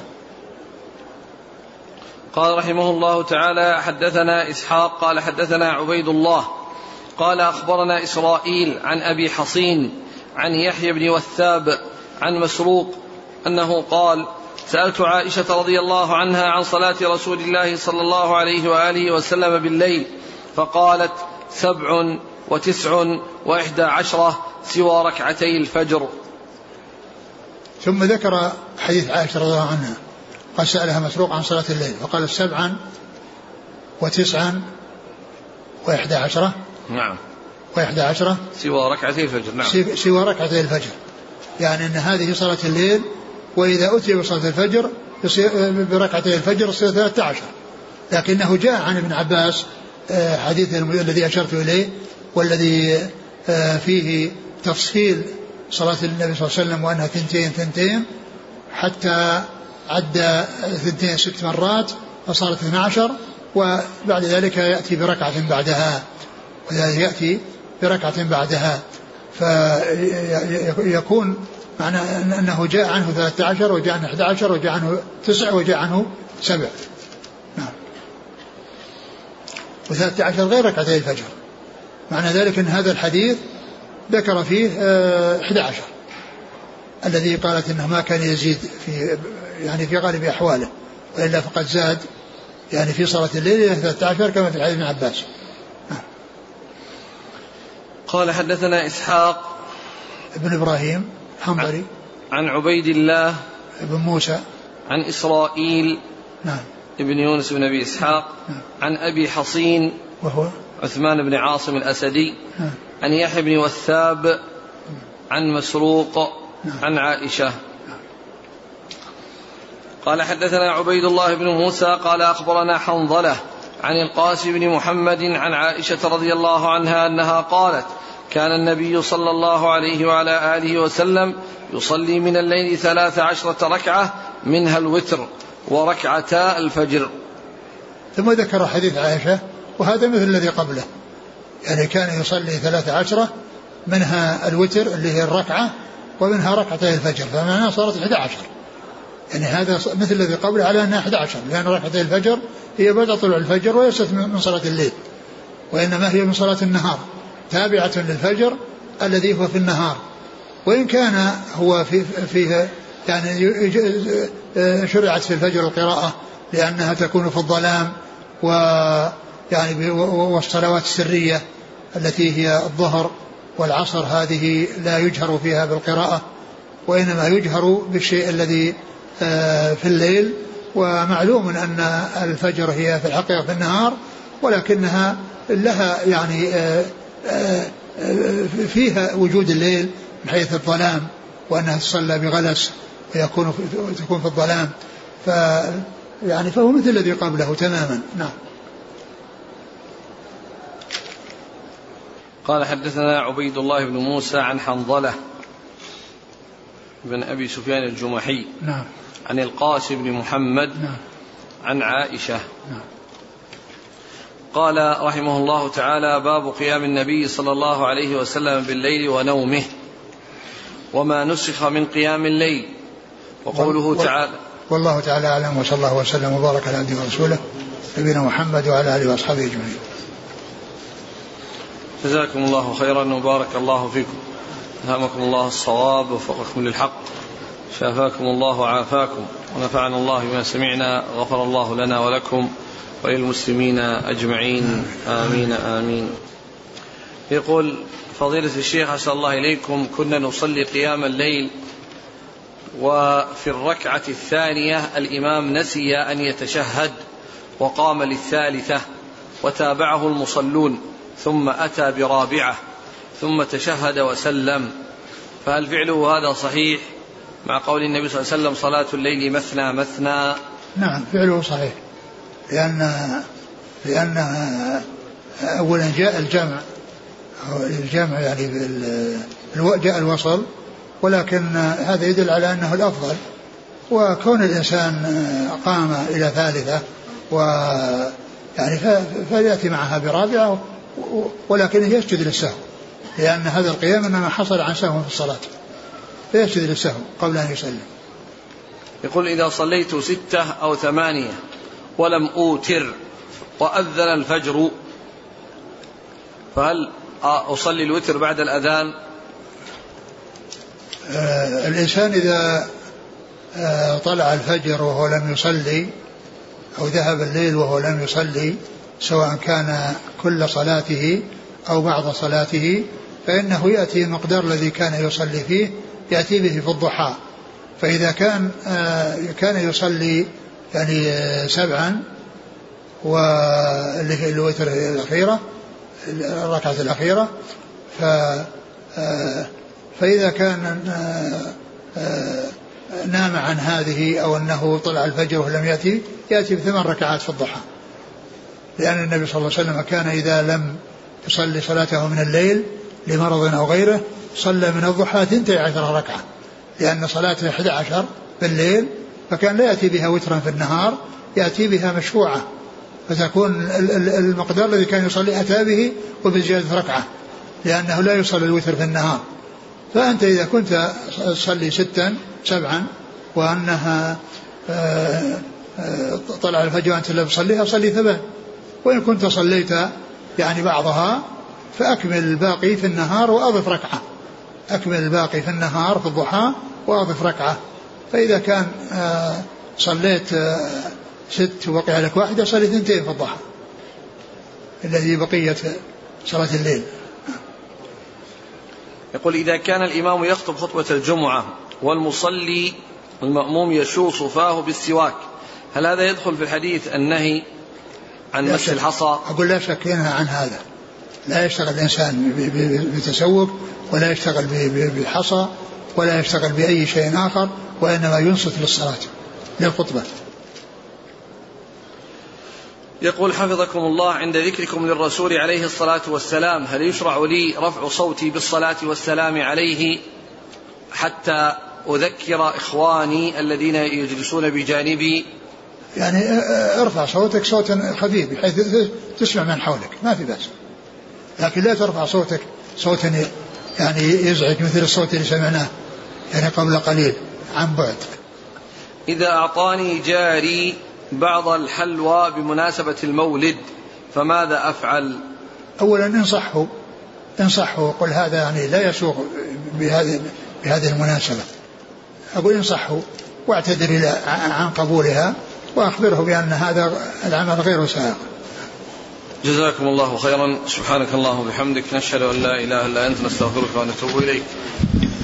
قال رحمه الله تعالى حدثنا إسحاق قال حدثنا عبيد الله قال أخبرنا إسرائيل عن أبي حصين عن يحيى بن وثاب عن مسروق أنه قال سألت عائشة رضي الله عنها عن صلاة رسول الله صلى الله عليه وآله وسلم بالليل فقالت 7 و9 و11 سوى ركعتي الفجر. ثم ذكر حديث عائشة رضي الله عنها قال سألها مسروق عن صلاة الليل فقالت 7 و9 و11. نعم و11 سوى ركعتي الفجر. نعم سوى ركعتي الفجر، يعني أن هذه صلاة الليل، وإذا أتي بصلاة الفجر بركعتي الفجر يصير 13. لكنه جاء عن ابن عباس حديث الذي أشرت إليه والذي فيه تفصيل صلاة النبي صلى الله عليه وسلم وأنها 2 حتى عد 6 مرات فصارت 12، وبعد ذلك يأتي بركعة بعدها. وذلك يأتي بركعة بعدها، فيكون معنى أنه جاء عنه 13 وجاء عنه 11 وجاء عنه 9 وجاء عنه 7. نعم. و13 غير ركعتي الفجر. معنى ذلك أن هذا الحديث ذكر فيه 11 الذي قالت إنه ما كان يزيد في غالب أحواله، وإلا فقد زاد يعني في صلاة الليل إلى 13 كما في حديث ابن عباس. قال حدثنا إسحاق ابن إبراهيم حنظلي عن عبيد الله ابن موسى عن إسرائيل نعم ابن يونس بن أبي إسحاق نعم عن أبي حصين وهو عثمان بن عاصم الأسدي نعم عن يحيى بن وثاب عن مسروق نعم عن عائشة. قال حدثنا عبيد الله بن موسى قال أخبرنا حنظلة عن القاسم بن محمد عن عائشة رضي الله عنها أنها قالت كان النبي صلى الله عليه وعلى آله وسلم يصلي من الليل 13 ركعة منها الوتر وركعتا الفجر. ثم ذكر حديث عائشة وهذا مثل الذي قبله، يعني كان يصلي 13 منها الوتر اللي هي الركعة ومنها ركعتي الفجر، فمعناها صارت 11. يعني هذا مثل الذي قبله على أنها 11، لأن ركعتي الفجر هي بعد طلوع الفجر وليست من صلاة الليل، وإنما هي من صلاة النهار تابعة للفجر الذي هو في النهار. وإن كان هو فيه يعني شرعت في الفجر القراءة لأنها تكون في الظلام، ويعني والصلوات السرية التي هي الظهر والعصر هذه لا يجهر فيها بالقراءة، وإنما يجهر بالشيء الذي في الليل. ومعلوم أن الفجر هي في الحقيقة في النهار، ولكنها لها يعني فيها وجود الليل من حيث الظلام، وأنها تصلى بغلس وتكون في الظلام، يعني فهو مثل الذي قبله تماما. نعم. قال حدثنا عبيد الله بن موسى عن حنظلة بن أبي سفيان الجمحي نعم عن القاسم بن محمد نعم عن عائشة نعم. قال رحمه الله تعالى باب قيام النبي صلى الله عليه وسلم بالليل ونومه وما نسخ من قيام الليل. وقوله تعالى والله تعالى أعلم، وصلى الله وسلم وبارك على عبده ورسوله نبينا محمد وعلى آله وأصحابه أجمعين. جزاكم الله خيرا وبارك الله فيكم، ألهمكم الله الصواب ووفقكم للحق، شافاكم الله وعافاكم، ونفعنا الله بما سمعنا، غفر الله لنا ولكم وللمسلمين أجمعين، آمين آمين. يقول فضيلة الشيخ أسأل الله إليكم، كنا نصلي قيام الليل وفي الركعة الثانية الإمام نسي أن يتشهد وقام للثالثة وتابعه المصلون ثم أتى برابعة ثم تشهد وسلم، فهل فعله هذا صحيح مع قول النبي صلى الله عليه وسلم صلاة الليل مثنى مثنى؟ نعم فعله صحيح، لأن أولا جاء الجمع يعني جاء الوصل، ولكن هذا يدل على أنه الأفضل، وكون الإنسان قام إلى ثالثة يعني فيأتي معها برابعة، ولكن يسجد للسهو، لأن هذا القيام إنما حصل عن سهو في الصلاة، فيسجد للسهو قبل أن يسلم. يقول إذا صليت 6 أو 8 ولم أوتر وأذن الفجر فهل أصلي الوتر بعد الأذان؟ الإنسان إذا طلع الفجر وهو لم يصلي أو ذهب الليل وهو لم يصلي، سواء كان كل صلاته أو بعض صلاته، فإنه يأتي المقدار الذي كان يصلي فيه يأتي به في الضحى. فإذا كان يصلي يعني 7 واللي هي الوتر الأخيرة الركعة الأخيرة، فإذا كان نام عن هذه أو أنه طلع الفجر ولم يأتي ب8 ركعات في الضحى، لأن النبي صلى الله عليه وسلم كان إذا لم يصلي صلاته من الليل لمرض أو غيره صلى من الضحى 12 ركعة، لأن صلاته 11 بالليل، فكان لا يأتي بها وترا في النهار، يأتي بها مشفوعة فتكون المقدار الذي كان يصلي أتى به وبزيادة ركعة، لأنه لا يصلي الوتر في النهار. فأنت إذا كنت تصلي 6 7 وأنها طلع الفجر وأنت لا تصليها صلي 8. وإن كنت صليت يعني بعضها فأكمل الباقي في النهار وأضف ركعة، أكمل الباقي في النهار في الضحى وأضف ركعة. فإذا كان صليت 6 وبقي لك 1 صلي 2 في الضحى الذي بقية صلاة الليل. يقول إذا كان الإمام يخطب خطبة الجمعة والمصلي المأموم يشوص فاه بالسواك، هل هذا يدخل في الحديث النهي عن مس الحصى؟ أقول لا شك ينهى عن هذا، لا يشتغل الإنسان بتسوق ولا يشتغل بحصى ولا يشتغل بأي شيء آخر، وإنما ينصت للصلاة للخطبة. يقول حفظكم الله عند ذكركم للرسول عليه الصلاة والسلام هل يشرع لي رفع صوتي بالصلاة والسلام عليه حتى أذكر إخواني الذين يجلسون بجانبي؟ يعني ارفع صوتك صوتا خفيف بحيث تسمع من حولك ما في بأس، لكن لا ترفع صوتك صوتا يعني يزعج مثل الصوت اللي سمعناه يعني قبل قليل عن بعد. إذا أعطاني جاري بعض الحلوى بمناسبة المولد فماذا أفعل؟ أولا انصحه وقل هذا يعني لا يسوق بهذه المناسبة، أقول انصحه واعتذر عن قبولها وأخبره بأن هذا العمل غير سائغ. جزاكم الله خيرا. سبحانك اللهم وبحمدك نشهد أن لا إله إلا أنت نستغفرك ونتوب إليك.